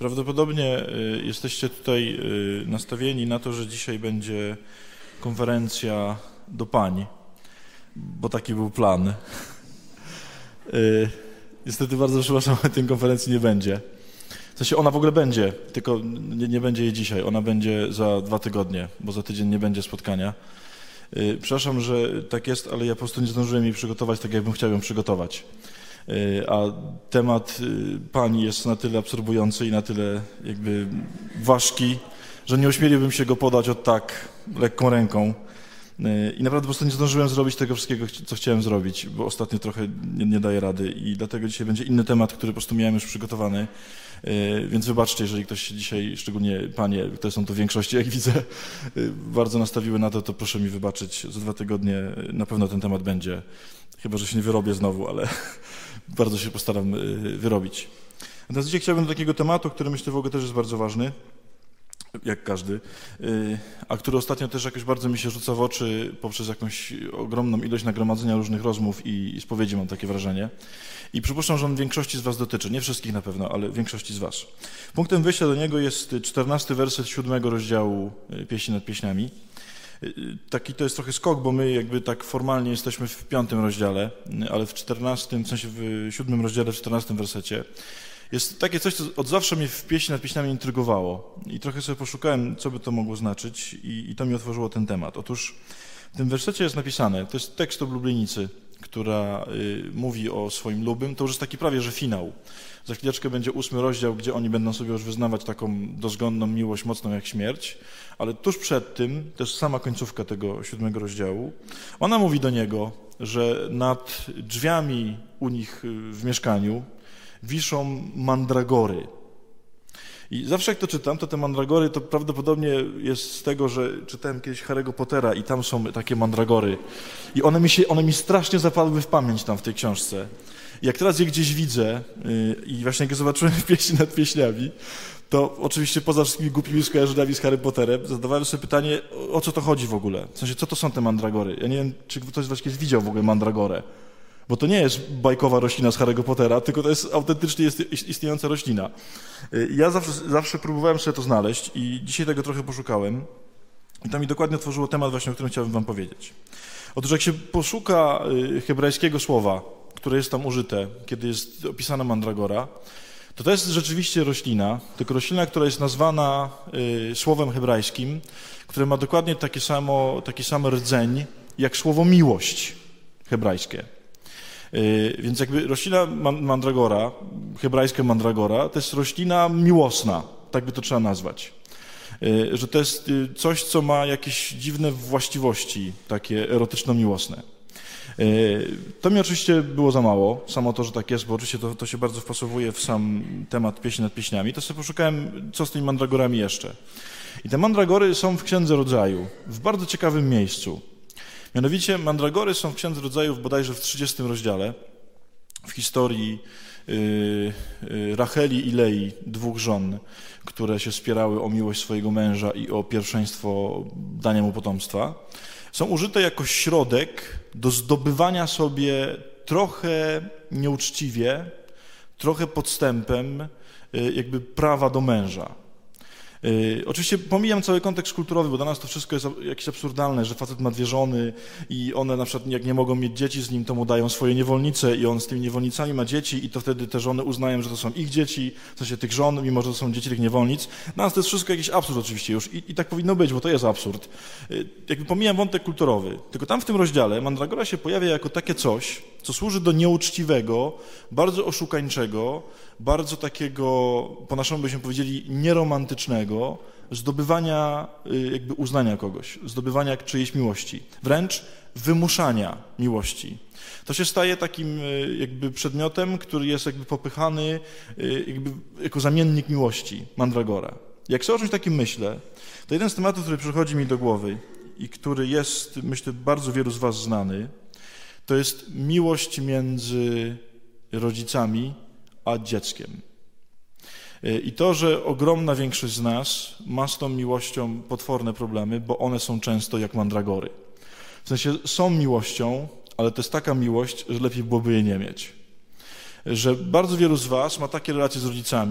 Prawdopodobnie jesteście tutaj nastawieni na to, że dzisiaj będzie konferencja do pań, bo taki był plan. Niestety bardzo przepraszam, ale tej konferencji nie będzie. W sensie ona w ogóle będzie, tylko nie będzie jej dzisiaj. Ona będzie za 2 tygodnie, bo za tydzień nie będzie spotkania. Przepraszam, że tak jest, ale ja po prostu nie zdążyłem jej przygotować tak, jakbym chciał ją przygotować. A temat pani jest na tyle absorbujący i na tyle jakby ważki, że nie ośmieliłbym się go podać od tak lekką ręką. I naprawdę po prostu nie zdążyłem zrobić tego wszystkiego, co chciałem zrobić, bo ostatnio trochę nie daję rady i dlatego dzisiaj będzie inny temat, który po prostu miałem już przygotowany. Więc wybaczcie, jeżeli ktoś się dzisiaj, szczególnie panie, które są tu w większości, jak widzę, bardzo nastawiły na to, to proszę mi wybaczyć. Za 2 tygodnie na pewno ten temat będzie. Chyba że się nie wyrobię znowu, ale bardzo się postaram wyrobić. Natomiast dzisiaj chciałbym do takiego tematu, który myślę w ogóle też jest bardzo ważny, jak każdy, a który ostatnio też jakoś bardzo mi się rzuca w oczy poprzez jakąś ogromną ilość nagromadzenia różnych rozmów i spowiedzi, mam takie wrażenie. I przypuszczam, że on większości z was dotyczy, nie wszystkich na pewno, ale większości z was. Punktem wyjścia do niego jest 14 werset 7 rozdziału Pieśni nad Pieśniami. Taki to jest trochę skok, bo my jakby tak formalnie jesteśmy w 5 rozdziale, ale w 14, w sensie w 7 rozdziale, w 14 wersecie jest takie coś, co od zawsze mnie w Pieśni nad Pieśniami intrygowało i trochę sobie poszukałem, co by to mogło znaczyć i to mi otworzyło ten temat. Otóż w tym wersecie jest napisane, to jest tekst oblubienicy, która mówi o swoim lubym, to już jest taki prawie, że finał. Za chwileczkę będzie 8 rozdział, gdzie oni będą sobie już wyznawać taką dozgonną miłość, mocną jak śmierć, ale tuż przed tym, to jest sama końcówka tego 7 rozdziału, ona mówi do niego, że nad drzwiami u nich w mieszkaniu wiszą mandragory. I zawsze jak to czytam, to te mandragory to prawdopodobnie jest z tego, że czytałem kiedyś Harry'ego Pottera i tam są takie mandragory. I one mi strasznie zapadły w pamięć tam w tej książce. I jak teraz je gdzieś widzę i właśnie jak je zobaczyłem w Pieśni nad Pieśniami, to oczywiście poza wszystkimi głupimi skojarzeniami z Harry Potterem zadawałem sobie pytanie, o co to chodzi w ogóle? W sensie, co to są te mandragory? Ja nie wiem, czy ktoś z was kiedyś widział w ogóle mandragorę. Bo to nie jest bajkowa roślina z Harry'ego Pottera, tylko to jest autentycznie istniejąca roślina. Ja zawsze próbowałem sobie to znaleźć i dzisiaj tego trochę poszukałem. I to mi dokładnie otworzyło temat właśnie, o którym chciałbym wam powiedzieć. Otóż jak się poszuka hebrajskiego słowa, które jest tam użyte, kiedy jest opisana mandragora, to jest rzeczywiście roślina, tylko roślina, która jest nazwana słowem hebrajskim, które ma dokładnie taki sam rdzeń, jak słowo miłość hebrajskie. Więc jakby roślina mandragora, hebrajska mandragora, to jest roślina miłosna, tak by to trzeba nazwać. Że to jest coś, co ma jakieś dziwne właściwości, takie erotyczno-miłosne. To mi oczywiście było za mało, samo to, że tak jest, bo oczywiście to się bardzo wpasowuje w sam temat Pieśni nad Pieśniami, to sobie poszukałem, co z tymi mandragorami jeszcze. I te mandragory są w Księdze Rodzaju, w bardzo ciekawym miejscu. Mianowicie mandragory są w Księdze Rodzajów bodajże w 30 rozdziale, w historii Racheli i Lei, 2 żon, które się spierały o miłość swojego męża i o pierwszeństwo dania mu potomstwa. Są użyte jako środek do zdobywania sobie trochę nieuczciwie, trochę podstępem jakby prawa do męża. Oczywiście pomijam cały kontekst kulturowy, bo dla nas to wszystko jest jakieś absurdalne, że facet ma 2 żony i one na przykład jak nie mogą mieć dzieci z nim, to mu dają swoje niewolnice i on z tymi niewolnicami ma dzieci i to wtedy te żony uznają, że to są ich dzieci, w sensie tych żon, mimo że to są dzieci tych niewolnic. Dla nas to jest wszystko jakiś absurd oczywiście już i tak powinno być, bo to jest absurd. Jakby pomijam wątek kulturowy, tylko tam w tym rozdziale mandragora się pojawia jako takie coś, co służy do nieuczciwego, bardzo oszukańczego, bardzo takiego, po naszemu byśmy powiedzieli, nieromantycznego zdobywania jakby uznania kogoś, zdobywania czyjejś miłości, wręcz wymuszania miłości. To się staje takim jakby przedmiotem, który jest jakby popychany jakby jako zamiennik miłości, mandragora. Jak sobie o czymś takim myślę, to jeden z tematów, który przychodzi mi do głowy i który jest, myślę, bardzo wielu z was znany, to jest miłość między rodzicami a dzieckiem. I to, że ogromna większość z nas ma z tą miłością potworne problemy, bo one są często jak mandragory. W sensie są miłością, ale to jest taka miłość, że lepiej byłoby jej nie mieć. Że bardzo wielu z was ma takie relacje z rodzicami,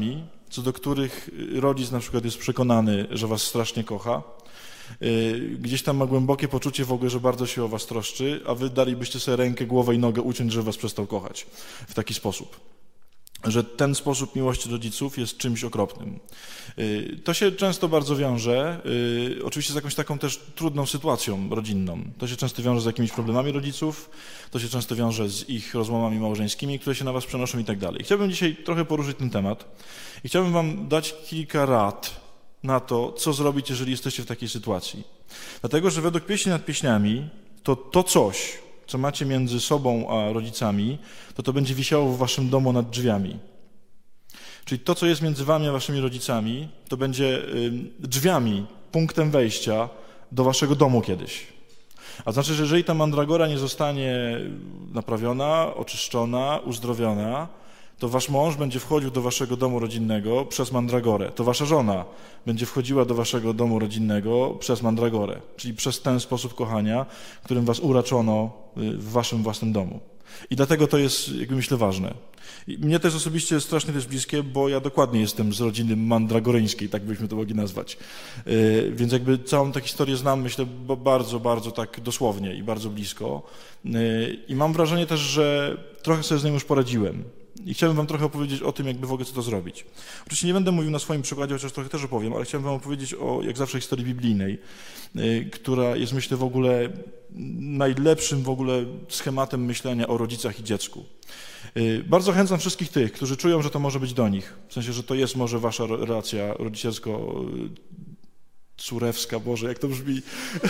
co do których rodzic na przykład jest przekonany, że was strasznie kocha, gdzieś tam ma głębokie poczucie w ogóle, że bardzo się o was troszczy, a wy dalibyście sobie rękę, głowę i nogę uciąć, że was przestał kochać w taki sposób. Że ten sposób miłości rodziców jest czymś okropnym. To się często bardzo wiąże, oczywiście z jakąś taką też trudną sytuacją rodzinną. To się często wiąże z jakimiś problemami rodziców, to się często wiąże z ich rozmowami małżeńskimi, które się na was przenoszą i tak dalej. Chciałbym dzisiaj trochę poruszyć ten temat i chciałbym wam dać kilka rad na to, co zrobić, jeżeli jesteście w takiej sytuacji. Dlatego, że według Pieśni nad Pieśniami to coś, co macie między sobą a rodzicami, to będzie wisiało w waszym domu nad drzwiami. Czyli to, co jest między wami a waszymi rodzicami, to będzie drzwiami, punktem wejścia do waszego domu kiedyś. A znaczy, że jeżeli ta mandragora nie zostanie naprawiona, oczyszczona, uzdrowiona, to wasz mąż będzie wchodził do waszego domu rodzinnego przez mandragorę. To wasza żona będzie wchodziła do waszego domu rodzinnego przez mandragorę, czyli przez ten sposób kochania, którym was uraczono w waszym własnym domu. I dlatego to jest, jakby myślę, ważne. I mnie to jest osobiście strasznie też bliskie, bo ja dokładnie jestem z rodziny mandragoryńskiej, tak byśmy to mogli nazwać. Więc jakby całą tę historię znam, myślę, bardzo, bardzo tak dosłownie i bardzo blisko. I mam wrażenie też, że trochę sobie z nią już poradziłem. I chciałbym wam trochę opowiedzieć o tym, jakby w ogóle co to zrobić. Oczywiście nie będę mówił na swoim przykładzie, chociaż trochę też opowiem, ale chciałbym wam opowiedzieć o, jak zawsze, historii biblijnej, która jest, myślę, w ogóle najlepszym w ogóle schematem myślenia o rodzicach i dziecku. Bardzo zachęcam wszystkich tych, którzy czują, że to może być do nich. W sensie, że to jest może wasza relacja rodzicielsko-córewska, Boże, jak to brzmi...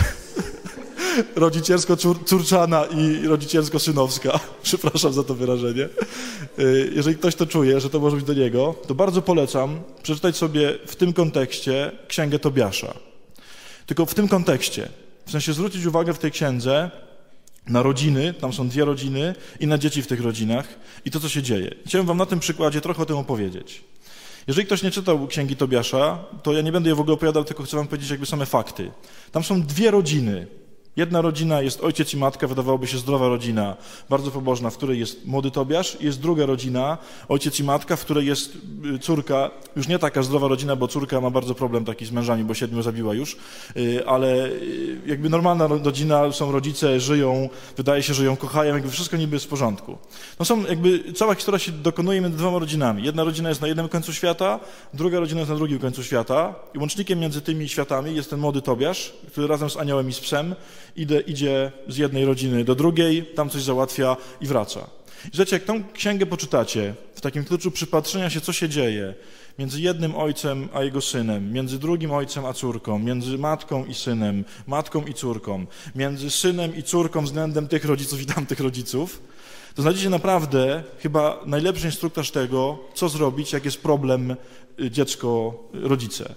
rodzicielsko-córczana i rodzicielsko-synowska. Przepraszam za to wyrażenie. Jeżeli ktoś to czuje, że to może być do niego, to bardzo polecam przeczytać sobie w tym kontekście Księgę Tobiasza. Tylko w tym kontekście. W sensie zwrócić uwagę w tej księdze na rodziny, tam są 2 rodziny, i na dzieci w tych rodzinach i to, co się dzieje. Chciałem wam na tym przykładzie trochę o tym opowiedzieć. Jeżeli ktoś nie czytał Księgi Tobiasza, to ja nie będę je w ogóle opowiadał, tylko chcę wam powiedzieć jakby same fakty. Tam są 2 rodziny. Jedna rodzina jest ojciec i matka, wydawałoby się zdrowa rodzina, bardzo pobożna, w której jest młody Tobiasz. Jest druga rodzina, ojciec i matka, w której jest córka, już nie taka zdrowa rodzina, bo córka ma bardzo problem taki z mężami, bo 7 zabiła już, ale jakby normalna rodzina, są rodzice, żyją, wydaje się, że ją kochają, jakby wszystko niby jest w porządku. No są jakby, cała historia się dokonuje między 2 rodzinami. Jedna rodzina jest na jednym końcu świata, druga rodzina jest na drugim końcu świata i łącznikiem między tymi światami jest ten młody Tobiasz, który razem z aniołem i z psem idzie z jednej rodziny do drugiej, tam coś załatwia i wraca. I słuchajcie, jak tą księgę poczytacie, w takim kluczu przypatrzenia się, co się dzieje między jednym ojcem a jego synem, między drugim ojcem a córką, między matką i synem, matką i córką, między synem i córką względem tych rodziców i tamtych rodziców, to znajdziecie naprawdę chyba najlepszy instruktaż tego, co zrobić, jak jest problem dziecko-rodzice.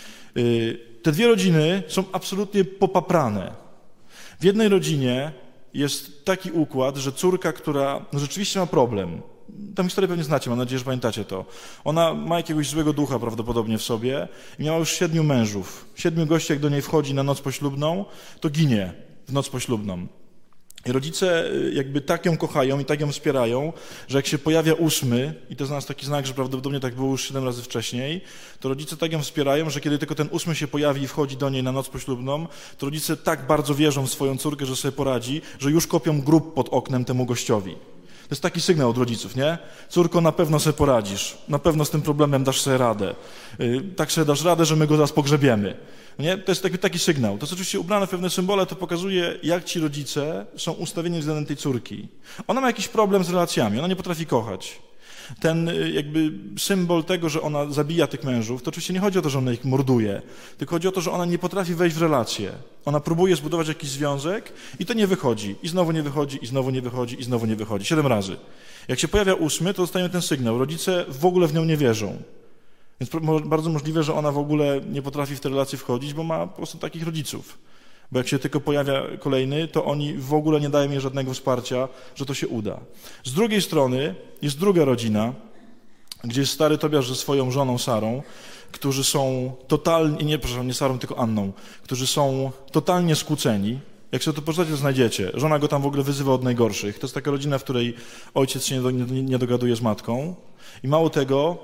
Te 2 rodziny są absolutnie popaprane. W jednej rodzinie jest taki układ, że córka, która rzeczywiście ma problem, tę historię pewnie znacie, mam nadzieję, że pamiętacie to, ona ma jakiegoś złego ducha prawdopodobnie w sobie i miała już 7 mężów. 7 gości, jak do niej wchodzi na noc poślubną, to ginie w noc poślubną. I rodzice jakby tak ją kochają i tak ją wspierają, że jak się pojawia 8, i to jest dla nas taki znak, że prawdopodobnie tak było już 7 razy wcześniej, to rodzice tak ją wspierają, że kiedy tylko ten 8 się pojawi i wchodzi do niej na noc poślubną, to rodzice tak bardzo wierzą w swoją córkę, że sobie poradzi, że już kopią grób pod oknem temu gościowi. To jest taki sygnał od rodziców, nie? Córko, na pewno sobie poradzisz, na pewno z tym problemem dasz sobie radę. Tak sobie dasz radę, że my go zaraz pogrzebiemy. Nie? To jest taki sygnał. To jest oczywiście ubrane w pewne symbole, to pokazuje, jak ci rodzice są ustawieni względem tej córki. Ona ma jakiś problem z relacjami, ona nie potrafi kochać. Ten jakby symbol tego, że ona zabija tych mężów, to oczywiście nie chodzi o to, że ona ich morduje, tylko chodzi o to, że ona nie potrafi wejść w relacje. Ona próbuje zbudować jakiś związek i to nie wychodzi. I znowu nie wychodzi, i znowu nie wychodzi, i znowu nie wychodzi. 7 razy. Jak się pojawia 8, to dostajemy ten sygnał. Rodzice w ogóle w nią nie wierzą. Więc bardzo możliwe, że ona w ogóle nie potrafi w te relacje wchodzić, bo ma po prostu takich rodziców. Bo jak się tylko pojawia kolejny, to oni w ogóle nie dają jej żadnego wsparcia, że to się uda. Z drugiej strony jest druga rodzina, gdzie jest stary Tobiasz ze swoją żoną Sarą, którzy są totalnie, nie Sarą, tylko Anną, którzy są totalnie skłóceni. Jak sobie to poczytacie, to znajdziecie. Żona go tam w ogóle wyzywa od najgorszych. To jest taka rodzina, w której ojciec się nie dogaduje z matką. I mało tego,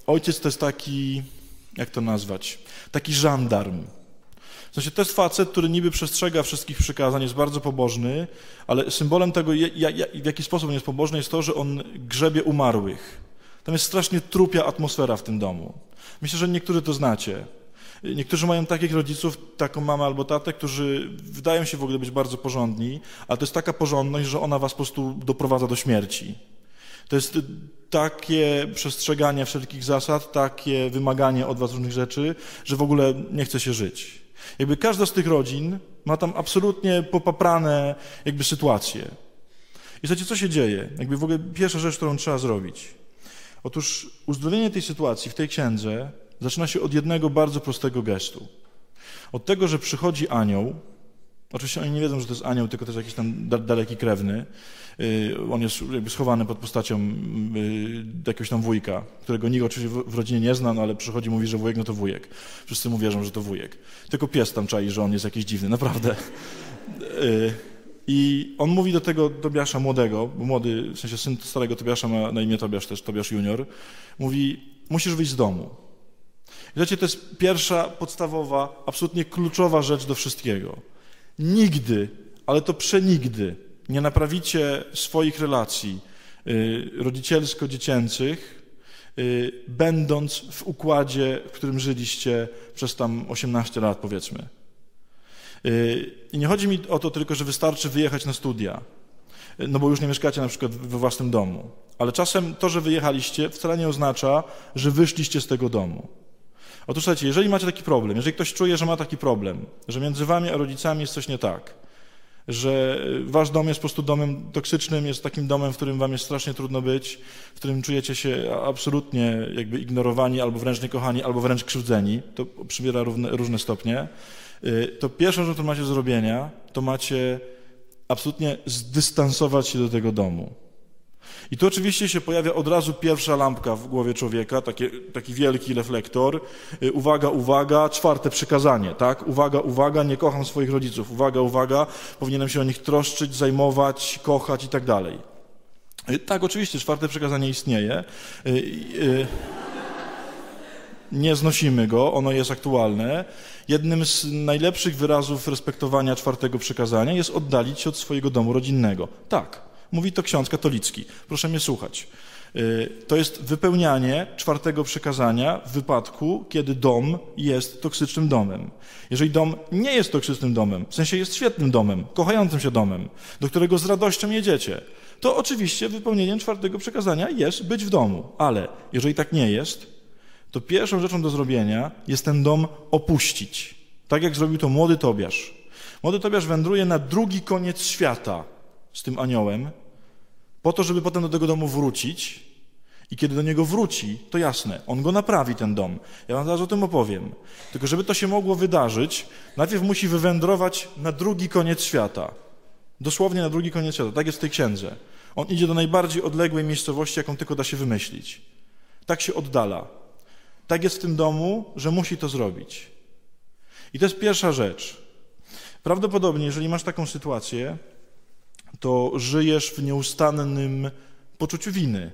ojciec to jest taki, jak to nazwać, taki żandarm. W sensie to jest facet, który niby przestrzega wszystkich przykazań, jest bardzo pobożny, ale symbolem tego, w jaki sposób on jest pobożny, jest to, że on grzebie umarłych. Tam jest strasznie trupia atmosfera w tym domu. Myślę, że niektórzy to znacie. Niektórzy mają takich rodziców, taką mamę albo tatę, którzy wydają się w ogóle być bardzo porządni, ale to jest taka porządność, że ona was po prostu doprowadza do śmierci. To jest takie przestrzeganie wszelkich zasad, takie wymaganie od was różnych rzeczy, że w ogóle nie chce się żyć. Jakby każda z tych rodzin ma tam absolutnie popaprane jakby sytuacje. I słuchajcie, co się dzieje? Jakby w ogóle pierwsza rzecz, którą trzeba zrobić. Otóż uzdrowienie tej sytuacji w tej księdze zaczyna się od jednego bardzo prostego gestu. Od tego, że przychodzi anioł. Oczywiście oni nie wiedzą, że to jest anioł, tylko to jest jakiś tam daleki krewny. On jest jakby schowany pod postacią jakiegoś tam wujka, którego nikt oczywiście w rodzinie nie zna, no ale przychodzi i mówi, że wujek, no to wujek. Wszyscy mu wierzą, że to wujek. Tylko pies tam czai, że on jest jakiś dziwny, naprawdę. I on mówi do tego Tobiasza młodego, bo młody, w sensie syn starego Tobiasza ma na imię Tobiasz też, Tobiasz junior, mówi, musisz wyjść z domu. I wiecie, to jest pierwsza, podstawowa, absolutnie kluczowa rzecz do wszystkiego. Nigdy, ale to przenigdy nie naprawicie swoich relacji rodzicielsko-dziecięcych, będąc w układzie, w którym żyliście przez tam 18 lat, powiedzmy. I nie chodzi mi o to tylko, że wystarczy wyjechać na studia, no bo już nie mieszkacie na przykład we własnym domu. Ale czasem to, że wyjechaliście, wcale nie oznacza, że wyszliście z tego domu. Otóż słuchajcie, jeżeli macie taki problem, jeżeli ktoś czuje, że ma taki problem, że między wami a rodzicami jest coś nie tak, że wasz dom jest po prostu domem toksycznym, jest takim domem, w którym wam jest strasznie trudno być, w którym czujecie się absolutnie jakby ignorowani, albo wręcz niekochani, albo wręcz krzywdzeni, to przybiera różne stopnie, to pierwszą rzecz, którą macie do zrobienia, to macie absolutnie zdystansować się do tego domu. I tu oczywiście się pojawia od razu pierwsza lampka w głowie człowieka, taki wielki reflektor. Uwaga, uwaga, 4. przykazanie, tak? Uwaga, uwaga, nie kocham swoich rodziców. Uwaga, uwaga, powinienem się o nich troszczyć, zajmować, kochać i tak dalej. Tak, oczywiście, 4. przykazanie istnieje. Nie znosimy go, ono jest aktualne. Jednym z najlepszych wyrazów respektowania 4. przykazania jest oddalić się od swojego domu rodzinnego. Tak. Mówi to ksiądz katolicki. Proszę mnie słuchać. To jest wypełnianie 4. przykazania w wypadku, kiedy dom jest toksycznym domem. Jeżeli dom nie jest toksycznym domem, w sensie jest świetnym domem, kochającym się domem, do którego z radością jedziecie, to oczywiście wypełnieniem 4. przykazania jest być w domu. Ale jeżeli tak nie jest, to pierwszą rzeczą do zrobienia jest ten dom opuścić. Tak jak zrobił to młody Tobiasz. Młody Tobiasz wędruje na drugi koniec świata z tym aniołem, po to, żeby potem do tego domu wrócić i kiedy do niego wróci, to jasne, on go naprawi, ten dom. Ja wam zaraz o tym opowiem. Tylko żeby to się mogło wydarzyć, najpierw musi wywędrować na drugi koniec świata. Dosłownie na drugi koniec świata. Tak jest w tej księdze. On idzie do najbardziej odległej miejscowości, jaką tylko da się wymyślić. Tak się oddala. Tak jest w tym domu, że musi to zrobić. I to jest pierwsza rzecz. Prawdopodobnie, jeżeli masz taką sytuację, to żyjesz w nieustannym poczuciu winy,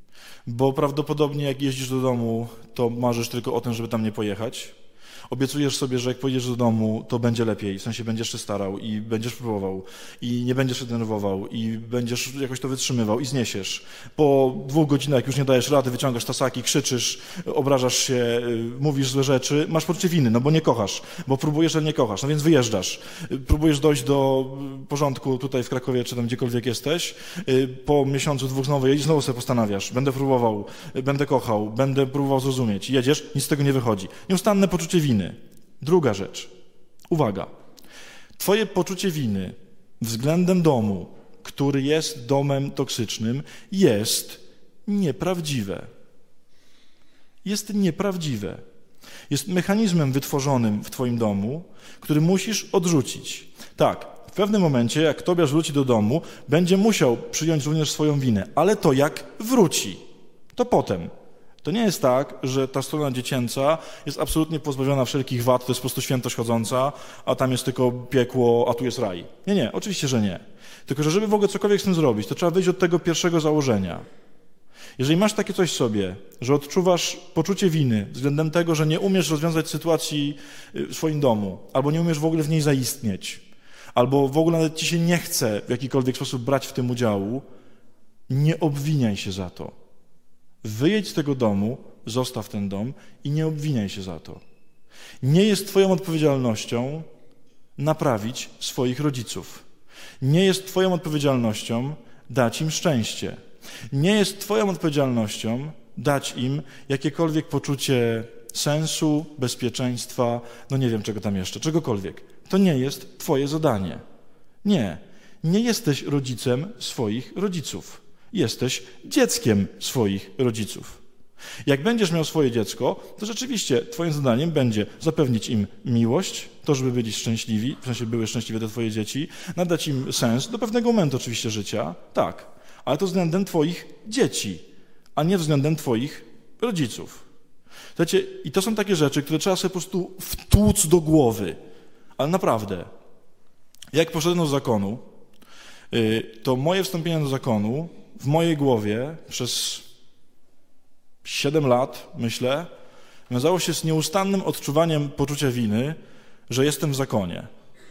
bo prawdopodobnie jak jeździsz do domu, to marzysz tylko o tym, żeby tam nie pojechać. Obiecujesz sobie, że jak pojedziesz do domu, to będzie lepiej, w sensie będziesz się starał i będziesz próbował i nie będziesz się denerwował i będziesz jakoś to wytrzymywał i zniesiesz. Po 2 godzinach, jak już nie dajesz rady, wyciągasz tasaki, krzyczysz, obrażasz się, mówisz złe rzeczy, masz poczucie winy, no bo nie kochasz, bo próbujesz, ale nie kochasz, no więc wyjeżdżasz. Próbujesz dojść do porządku tutaj w Krakowie, czy tam gdziekolwiek jesteś, po miesiącu, 2 znowu jedziesz, znowu sobie postanawiasz, będę próbował, będę kochał, będę próbował zrozumieć. Jedziesz, nic z tego nie wychodzi. Nieustanne poczucie winy. Druga rzecz. Uwaga. Twoje poczucie winy względem domu, który jest domem toksycznym, jest nieprawdziwe. Jest nieprawdziwe. Jest mechanizmem wytworzonym w twoim domu, który musisz odrzucić. Tak, w pewnym momencie, jak Tobiasz wróci do domu, będzie musiał przyjąć również swoją winę, ale to jak wróci, to potem. To nie jest tak, że ta strona dziecięca jest absolutnie pozbawiona wszelkich wad, to jest po prostu świętość chodząca, a tam jest tylko piekło, a tu jest raj. Nie, oczywiście, że nie. Tylko, że żeby w ogóle cokolwiek z tym zrobić, to trzeba wyjść od tego pierwszego założenia. Jeżeli masz takie coś w sobie, że odczuwasz poczucie winy względem tego, że nie umiesz rozwiązać sytuacji w swoim domu, albo nie umiesz w ogóle w niej zaistnieć, albo w ogóle nawet ci się nie chce w jakikolwiek sposób brać w tym udziału, nie obwiniaj się za to. Wyjedź z tego domu, zostaw ten dom i nie obwiniaj się za to. Nie jest twoją odpowiedzialnością naprawić swoich rodziców. Nie jest twoją odpowiedzialnością dać im szczęście. Nie jest twoją odpowiedzialnością dać im jakiekolwiek poczucie sensu, bezpieczeństwa, no nie wiem czego tam jeszcze, czegokolwiek. To nie jest twoje zadanie. Nie. Nie jesteś rodzicem swoich rodziców. Jesteś dzieckiem swoich rodziców. Jak będziesz miał swoje dziecko, to rzeczywiście twoim zadaniem będzie zapewnić im miłość, to, żeby byli szczęśliwi, w sensie były szczęśliwe te twoje dzieci, nadać im sens do pewnego momentu oczywiście życia, tak, ale to względem twoich dzieci, a nie względem twoich rodziców. Słuchajcie, i to są takie rzeczy, które trzeba sobie po prostu wtłuc do głowy, ale naprawdę. Jak poszedłem do zakonu, to moje wstąpienie do zakonu w mojej głowie przez 7 lat, myślę, wiązało się z nieustannym odczuwaniem poczucia winy, że jestem w zakonie.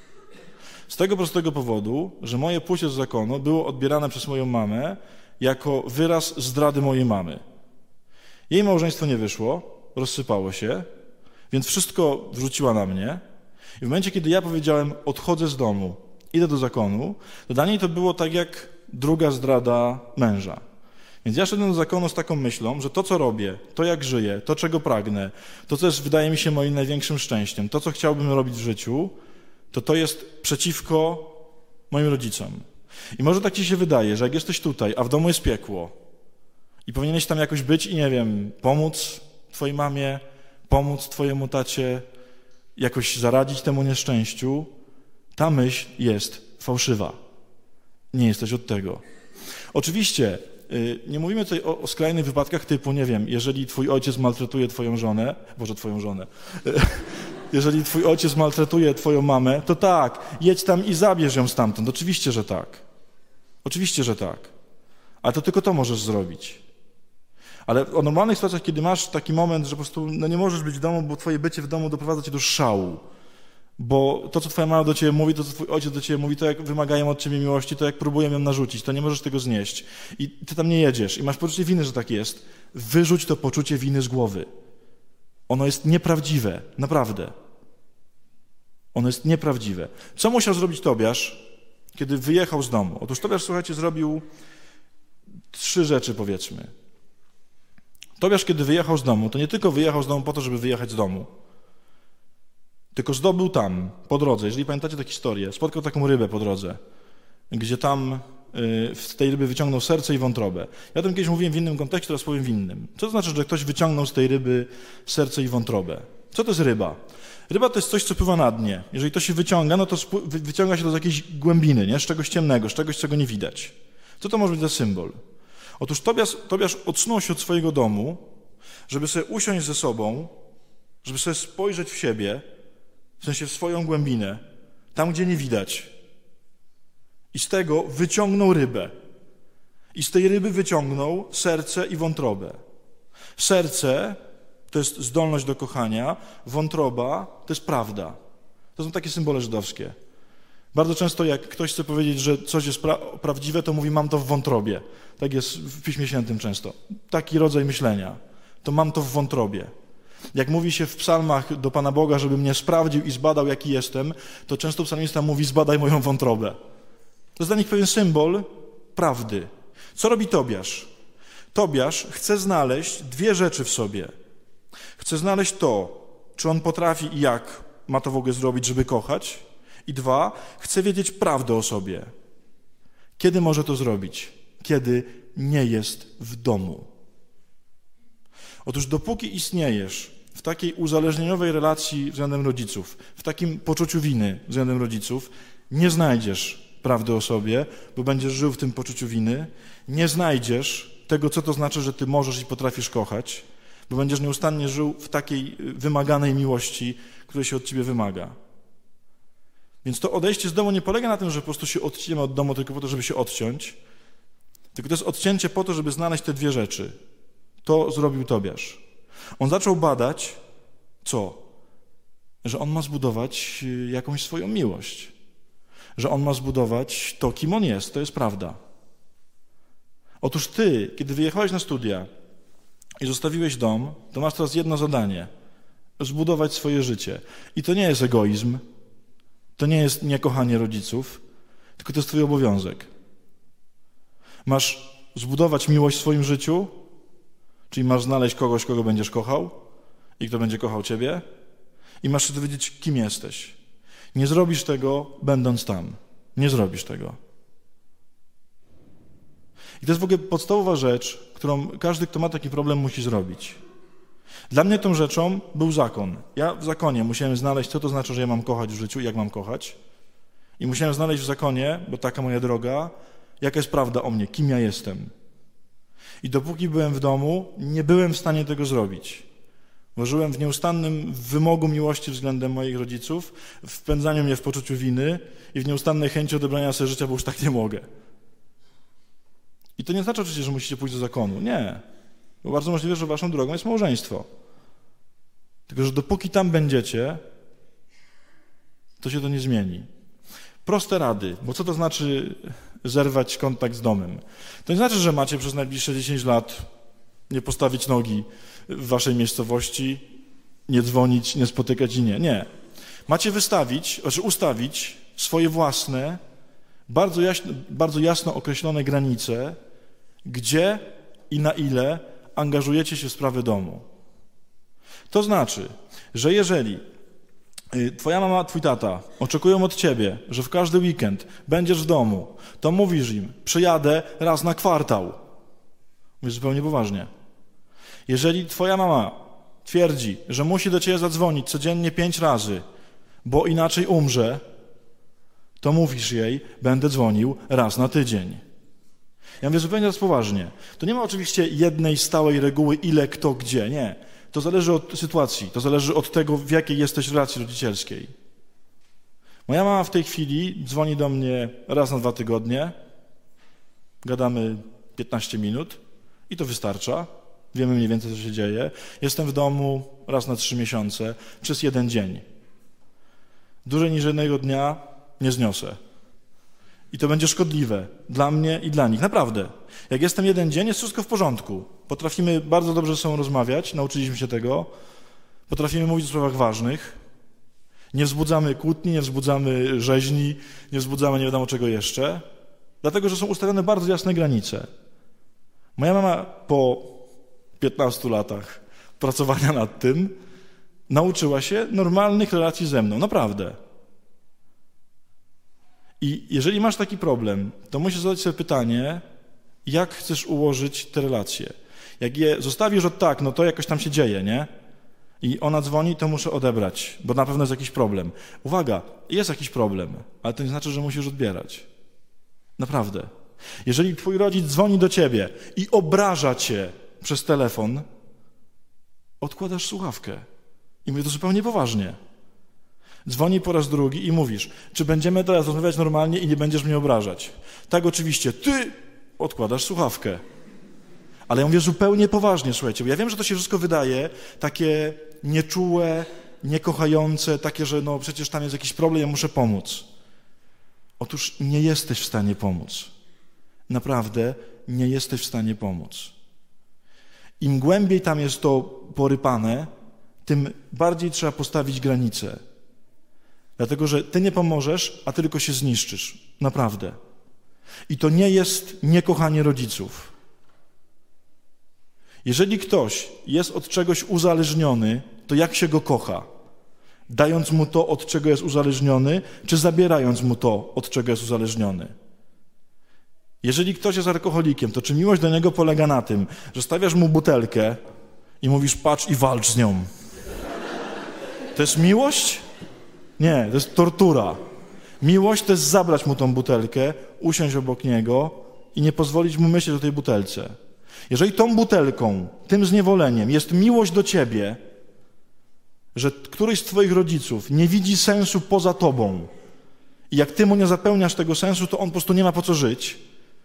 Z tego prostego powodu, że moje pójście do zakonu było odbierane przez moją mamę jako wyraz zdrady mojej mamy. Jej małżeństwo nie wyszło, rozsypało się, więc wszystko wrzuciła na mnie. I w momencie, kiedy ja powiedziałem, odchodzę z domu, idę do zakonu, to dla niej to było tak jak druga zdrada męża. Więc ja szedłem do zakonu z taką myślą, że to, co robię, to jak żyję, to, czego pragnę, to, co jest, wydaje mi się, moim największym szczęściem, to, co chciałbym robić w życiu, to jest przeciwko moim rodzicom. I może tak ci się wydaje, że jak jesteś tutaj, a w domu jest piekło i powinieneś tam jakoś być i, nie wiem, pomóc twojej mamie, pomóc twojemu tacie, jakoś zaradzić temu nieszczęściu, ta myśl jest fałszywa. Nie jesteś od tego. Oczywiście nie mówimy tutaj o skrajnych wypadkach typu, nie wiem, jeżeli twój ojciec maltretuje twoją żonę, jeżeli twój ojciec maltretuje twoją mamę, to tak, jedź tam i zabierz ją stamtąd. Oczywiście, że tak. Oczywiście, że tak. Ale to tylko to możesz zrobić. Ale o normalnych sytuacjach, kiedy masz taki moment, że po prostu nie możesz być w domu, bo twoje bycie w domu doprowadza cię do szału. Bo to, co twoja mama do ciebie mówi, to, co twój ojciec do ciebie mówi, to jak wymagają od ciebie miłości, to jak próbują ją narzucić, to nie możesz tego znieść. I ty tam nie jedziesz i masz poczucie winy, że tak jest. Wyrzuć to poczucie winy z głowy. Ono jest nieprawdziwe, naprawdę. Ono jest nieprawdziwe. Co musiał zrobić Tobiasz, kiedy wyjechał z domu? Otóż Tobiasz, słuchajcie, zrobił 3 rzeczy, powiedzmy. Tobiasz, kiedy wyjechał z domu, to nie tylko wyjechał z domu po to, żeby wyjechać z domu, tylko zdobył tam, po drodze, jeżeli pamiętacie tę historię, spotkał taką rybę po drodze, gdzie tam z tej ryby wyciągnął serce i wątrobę. Ja o tym kiedyś mówiłem w innym kontekście, teraz powiem w innym. Co to znaczy, że ktoś wyciągnął z tej ryby serce i wątrobę? Co to jest ryba? Ryba to jest coś, co pływa na dnie. Jeżeli to się wyciąga, no to wyciąga się to z jakiejś głębiny, nie? Z czegoś ciemnego, z czegoś, czego nie widać. Co to może być za symbol? Otóż Tobiasz odsunął się od swojego domu, żeby sobie usiąść ze sobą, żeby sobie spojrzeć w siebie, w sensie w swoją głębinę, tam, gdzie nie widać. I z tego wyciągnął rybę. I z tej ryby wyciągnął serce i wątrobę. Serce to jest zdolność do kochania, wątroba to jest prawda. To są takie symbole żydowskie. Bardzo często jak ktoś chce powiedzieć, że coś jest prawdziwe, to mówi, mam to w wątrobie. Tak jest w Piśmie Świętym często. Taki rodzaj myślenia. To mam to w wątrobie. Jak mówi się w psalmach do Pana Boga, żeby mnie sprawdził i zbadał, jaki jestem, to często psalmista mówi, zbadaj moją wątrobę. To jest dla nich pewien symbol prawdy. Co robi Tobiasz? Tobiasz chce znaleźć 2 rzeczy w sobie. Chce znaleźć to, czy on potrafi i jak ma to w ogóle zrobić, żeby kochać. I 2, chce wiedzieć prawdę o sobie. Kiedy może to zrobić? Kiedy nie jest w domu. Otóż dopóki istniejesz w takiej uzależnieniowej relacji względem rodziców, w takim poczuciu winy względem rodziców, nie znajdziesz prawdy o sobie, bo będziesz żył w tym poczuciu winy, nie znajdziesz tego, co to znaczy, że ty możesz i potrafisz kochać, bo będziesz nieustannie żył w takiej wymaganej miłości, której się od ciebie wymaga. Więc to odejście z domu nie polega na tym, że po prostu się odciniemy od domu tylko po to, żeby się odciąć, Tylko to jest odcięcie po to, żeby znaleźć te dwie rzeczy. To zrobił Tobiasz. On zaczął badać, co? Że on ma zbudować jakąś swoją miłość. Że on ma zbudować to, kim on jest. To jest prawda. Otóż ty, kiedy wyjechałeś na studia i zostawiłeś dom, to masz teraz jedno zadanie. Zbudować swoje życie. I to nie jest egoizm. To nie jest niekochanie rodziców, tylko to jest twój obowiązek. Masz zbudować miłość w swoim życiu, czyli masz znaleźć kogoś, kogo będziesz kochał i kto będzie kochał ciebie i masz się dowiedzieć, kim jesteś. Nie zrobisz tego, będąc tam. Nie zrobisz tego. I to jest w ogóle podstawowa rzecz, którą każdy, kto ma taki problem, musi zrobić. Dla mnie tą rzeczą był zakon. Ja w zakonie musiałem znaleźć, co to znaczy, że ja mam kochać w życiu i jak mam kochać. I musiałem znaleźć w zakonie, bo taka moja droga, jaka jest prawda o mnie, kim ja jestem. I dopóki byłem w domu, nie byłem w stanie tego zrobić. Bo żyłem w nieustannym wymogu miłości względem moich rodziców, wpędzaniu mnie w poczuciu winy i w nieustannej chęci odebrania sobie życia, bo już tak nie mogę. I to nie znaczy oczywiście, że musicie pójść do zakonu. Nie. Bo bardzo możliwe, że waszą drogą jest małżeństwo. Tylko, że dopóki tam będziecie, to się to nie zmieni. Proste rady, bo co to znaczy zerwać kontakt z domem? To nie znaczy, że macie przez najbliższe 10 lat nie postawić nogi w waszej miejscowości, nie dzwonić, nie spotykać i nie. Nie. Macie ustawić swoje własne, bardzo jasno określone granice, gdzie i na ile angażujecie się w sprawy domu. To znaczy, że jeżeli twoja mama, twój tata oczekują od ciebie, że w każdy weekend będziesz w domu, to mówisz im, przyjadę raz na kwartał. Mówisz zupełnie poważnie. Jeżeli twoja mama twierdzi, że musi do ciebie zadzwonić codziennie 5 razy, bo inaczej umrze, to mówisz jej, będę dzwonił raz na tydzień. Ja mówię zupełnie teraz poważnie. To nie ma oczywiście jednej stałej reguły, ile, kto, gdzie. Nie. To zależy od sytuacji, to zależy od tego, w jakiej jesteś relacji rodzicielskiej. Moja mama w tej chwili dzwoni do mnie raz na 2 tygodnie, gadamy 15 minut i to wystarcza. Wiemy mniej więcej, co się dzieje. Jestem w domu raz na 3 miesiące przez 1 dzień. Dłużej niż jednego dnia nie zniosę. I to będzie szkodliwe dla mnie i dla nich. Naprawdę. Jak jestem 1 dzień, jest wszystko w porządku. Potrafimy bardzo dobrze ze sobą rozmawiać, nauczyliśmy się tego. Potrafimy mówić o sprawach ważnych. Nie wzbudzamy kłótni, nie wzbudzamy rzeźni, nie wzbudzamy nie wiadomo czego jeszcze. Dlatego, że są ustawione bardzo jasne granice. Moja mama po 15 latach pracowania nad tym nauczyła się normalnych relacji ze mną. Naprawdę. I jeżeli masz taki problem, to musisz zadać sobie pytanie, jak chcesz ułożyć te relacje. Jak je zostawisz od tak, no to jakoś tam się dzieje, nie? I ona dzwoni, to muszę odebrać, bo na pewno jest jakiś problem. Uwaga, jest jakiś problem, ale to nie znaczy, że musisz odbierać. Naprawdę. Jeżeli twój rodzic dzwoni do ciebie i obraża cię przez telefon, odkładasz słuchawkę. I mówię to zupełnie poważnie. Dzwoni po raz drugi i mówisz, czy będziemy teraz rozmawiać normalnie i nie będziesz mnie obrażać. Tak, oczywiście, ty odkładasz słuchawkę. Ale ja mówię zupełnie poważnie, słuchajcie, bo ja wiem, że to się wszystko wydaje takie nieczułe, niekochające, takie, że no przecież tam jest jakiś problem, ja muszę pomóc. Otóż nie jesteś w stanie pomóc. Naprawdę nie jesteś w stanie pomóc. Im głębiej tam jest to porypane, tym bardziej trzeba postawić granice. Dlatego, że ty nie pomożesz, a tylko się zniszczysz. Naprawdę. I to nie jest niekochanie rodziców. Jeżeli ktoś jest od czegoś uzależniony, to jak się go kocha? Dając mu to, od czego jest uzależniony, czy zabierając mu to, od czego jest uzależniony? Jeżeli ktoś jest alkoholikiem, to czy miłość do niego polega na tym, że stawiasz mu butelkę i mówisz, patrz i walcz z nią? To jest miłość? Nie, to jest tortura. Miłość to jest zabrać mu tą butelkę, usiąść obok niego i nie pozwolić mu myśleć o tej butelce. Jeżeli tą butelką, tym zniewoleniem jest miłość do ciebie, że któryś z twoich rodziców nie widzi sensu poza tobą i jak ty mu nie zapełniasz tego sensu, to on po prostu nie ma po co żyć,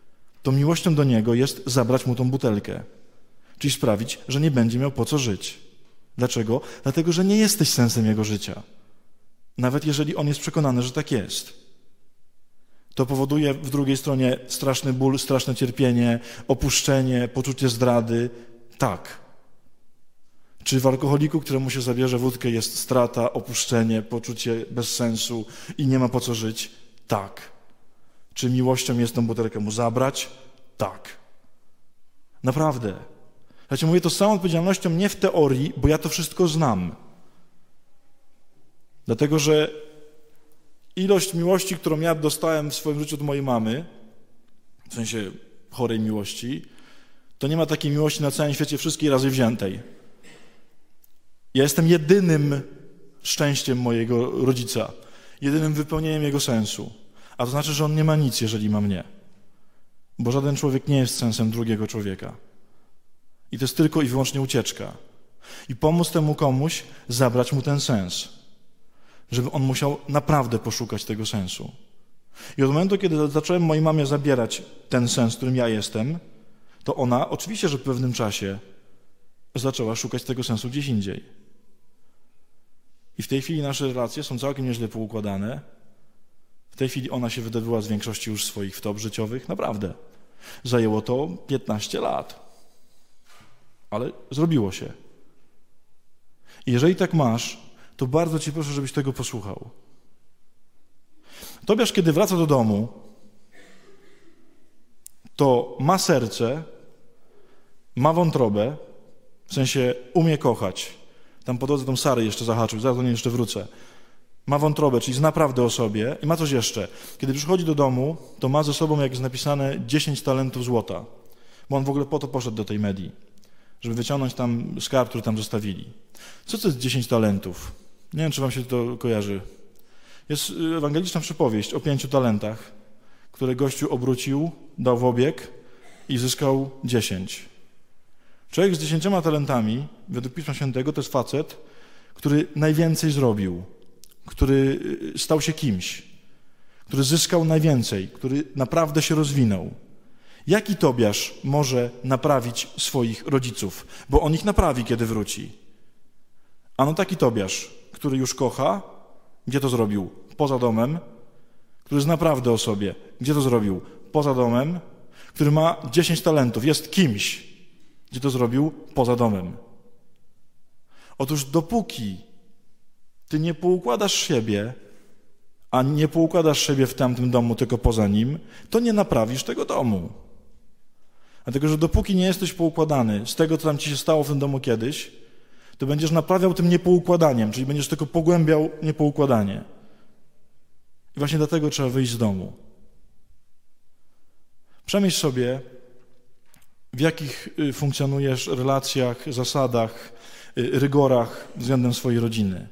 to miłością do Niego jest zabrać Mu tą butelkę. Czyli sprawić, że nie będzie miał po co żyć. Dlaczego? Dlatego, że nie jesteś sensem Jego życia. Nawet jeżeli On jest przekonany, że tak jest. To powoduje w drugiej stronie straszny ból, straszne cierpienie, opuszczenie, poczucie zdrady. Tak. Czy w alkoholiku, któremu się zabierze wódkę, jest strata, opuszczenie, poczucie bezsensu i nie ma po co żyć? Tak. Czy miłością jest tą butelkę mu zabrać? Tak. Naprawdę. Słuchajcie, mówię to z całą odpowiedzialnością nie w teorii, bo ja to wszystko znam. Dlatego, że ilość miłości, którą ja dostałem w swoim życiu od mojej mamy, w sensie chorej miłości, to nie ma takiej miłości na całym świecie wszystkiej razy wziętej. Ja jestem jedynym szczęściem mojego rodzica, jedynym wypełnieniem jego sensu. A to znaczy, że on nie ma nic, jeżeli ma mnie. Bo żaden człowiek nie jest sensem drugiego człowieka. I to jest tylko i wyłącznie ucieczka. I pomóc temu komuś zabrać mu ten sens. Żeby on musiał naprawdę poszukać tego sensu. I od momentu, kiedy zacząłem mojej mamie zabierać ten sens, którym ja jestem, to ona oczywiście, że w pewnym czasie zaczęła szukać tego sensu gdzieś indziej. I w tej chwili nasze relacje są całkiem nieźle poukładane. W tej chwili ona się wydobyła z większości już swoich wtop życiowych. Naprawdę. Zajęło to 15 lat. Ale zrobiło się. I jeżeli tak masz, to bardzo Cię proszę, żebyś tego posłuchał. Tobiasz, kiedy wraca do domu, to ma serce, ma wątrobę, w sensie umie kochać. Tam po drodze tą Sarę jeszcze zahaczył, zaraz do niej jeszcze wrócę. Ma wątrobę, czyli zna prawdę o sobie i ma coś jeszcze. Kiedy przychodzi do domu, to ma ze sobą, jak jest napisane, 10 talentów złota. Bo on w ogóle po to poszedł do tej Medii, żeby wyciągnąć tam skarb, który tam zostawili. Co to jest 10 talentów? Nie wiem, czy wam się to kojarzy. Jest ewangeliczna przypowieść o 5 talentach, które gościu obrócił, dał w obieg i zyskał 10. Człowiek z 10 talentami, według Pisma Świętego, to jest facet, który najwięcej zrobił, który stał się kimś, który zyskał najwięcej, który naprawdę się rozwinął. Jaki Tobiasz może naprawić swoich rodziców? Bo on ich naprawi, kiedy wróci. Ano taki Tobiasz, który już kocha, gdzie to zrobił? Poza domem. Który zna prawdę o sobie, gdzie to zrobił? Poza domem. Który ma 10 talentów, jest kimś, gdzie to zrobił? Poza domem. Otóż dopóki ty nie poukładasz siebie, a nie poukładasz siebie w tamtym domu, tylko poza nim, to nie naprawisz tego domu. Dlatego, że dopóki nie jesteś poukładany z tego, co tam ci się stało w tym domu kiedyś, to będziesz naprawiał tym niepoukładaniem, czyli będziesz tylko pogłębiał niepoukładanie. I właśnie dlatego trzeba wyjść z domu. Przemyśl sobie, w jakich funkcjonujesz relacjach, zasadach, rygorach względem swojej rodziny.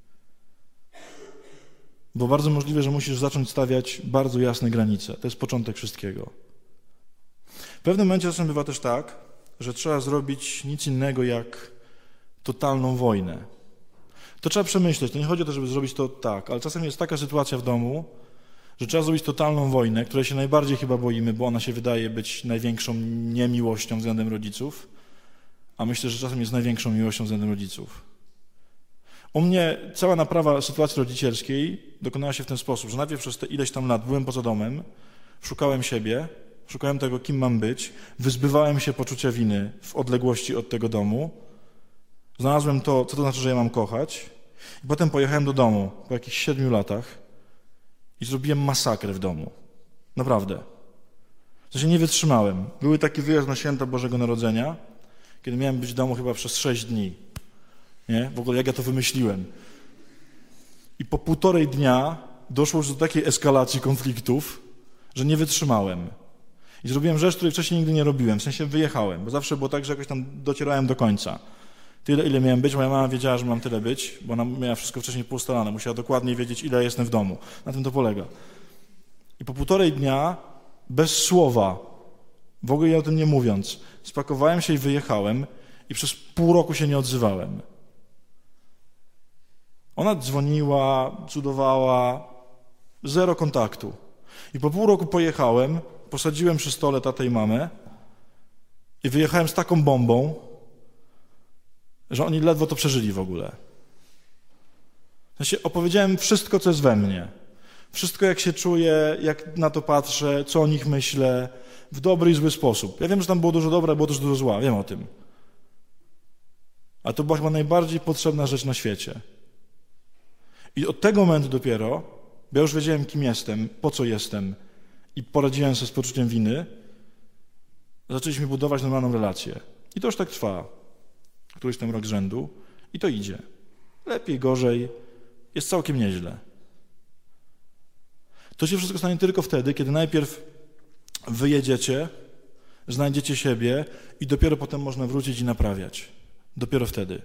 Bo bardzo możliwe, że musisz zacząć stawiać bardzo jasne granice. To jest początek wszystkiego. W pewnym momencie czasem bywa też tak, że trzeba zrobić nic innego jak totalną wojnę. To trzeba przemyśleć. To nie chodzi o to, żeby zrobić to tak, ale czasem jest taka sytuacja w domu, że trzeba zrobić totalną wojnę, której się najbardziej chyba boimy, bo ona się wydaje być największą niemiłością względem rodziców, a myślę, że czasem jest największą miłością względem rodziców. U mnie cała naprawa sytuacji rodzicielskiej dokonała się w ten sposób, że najpierw przez te ileś tam lat byłem poza domem, szukałem siebie, szukałem tego, kim mam być, wyzbywałem się poczucia winy w odległości od tego domu, znalazłem to, co to znaczy, że ja mam kochać i potem pojechałem do domu po jakichś 7 latach i zrobiłem masakrę w domu. Naprawdę. W sensie nie wytrzymałem. Były taki wyjazd na święta Bożego Narodzenia, kiedy miałem być w domu chyba przez 6 dni. Nie? W ogóle jak ja to wymyśliłem. I po 1,5 dnia doszło już do takiej eskalacji konfliktów, że nie wytrzymałem. I zrobiłem rzecz, której wcześniej nigdy nie robiłem. W sensie wyjechałem, bo zawsze było tak, że jakoś tam docierałem do końca. Tyle, ile miałem być, moja mama wiedziała, że mam tyle być, bo ona miała wszystko wcześniej poustalane. Musiała dokładnie wiedzieć, ile jestem w domu. Na tym to polega. I po 1,5 dnia, bez słowa, w ogóle ja o tym nie mówiąc, spakowałem się i wyjechałem i przez pół roku się nie odzywałem. Ona dzwoniła, cudowała, zero kontaktu. I po pół roku pojechałem, posadziłem przy stole tatę i mamę i wyjechałem z taką bombą, że oni ledwo to przeżyli w ogóle. W sensie opowiedziałem wszystko, co jest we mnie. Wszystko, jak się czuję, jak na to patrzę, co o nich myślę, w dobry i zły sposób. Ja wiem, że tam było dużo dobra, było też dużo zła, wiem o tym. A to była chyba najbardziej potrzebna rzecz na świecie. I od tego momentu dopiero, bo ja już wiedziałem, kim jestem, po co jestem i poradziłem sobie z poczuciem winy, zaczęliśmy budować normalną relację. I to już tak trwa. Któryś tam rok z rzędu i to idzie. Lepiej, gorzej, jest całkiem nieźle. To się wszystko stanie tylko wtedy, kiedy najpierw wyjedziecie, znajdziecie siebie i dopiero potem można wrócić i naprawiać. Dopiero wtedy.